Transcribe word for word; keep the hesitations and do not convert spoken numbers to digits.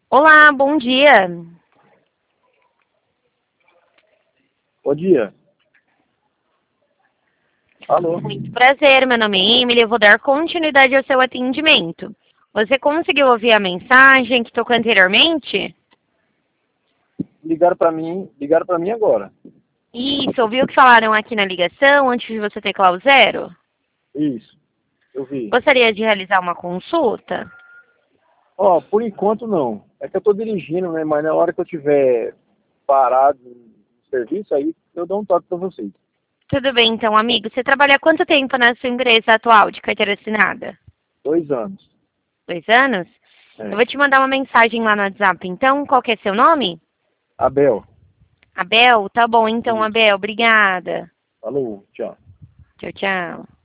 Olá, bom dia. Bom dia. Alô? Muito prazer, meu nome é Emily, eu vou dar continuidade ao seu atendimento. Você conseguiu ouvir a mensagem que tocou anteriormente? Ligaram para mim, ligaram para mim agora. Isso, ouviu o que falaram aqui na ligação antes de você teclar o zero? Isso, eu vi. Gostaria de realizar uma consulta? Ó, por enquanto não. É que eu tô dirigindo, né? Mas na hora que eu tiver parado no serviço, aí eu dou um toque para vocês. Tudo bem, então, amigo. Você trabalha há quanto tempo na sua empresa atual de carteira assinada? Dois anos. Dois anos? Eu É. vou te mandar uma mensagem lá no WhatsApp, então. Qual que é seu nome? Abel. Abel? Tá bom, então, Isso. Abel. Obrigada. Falou, tchau. Tchau, tchau.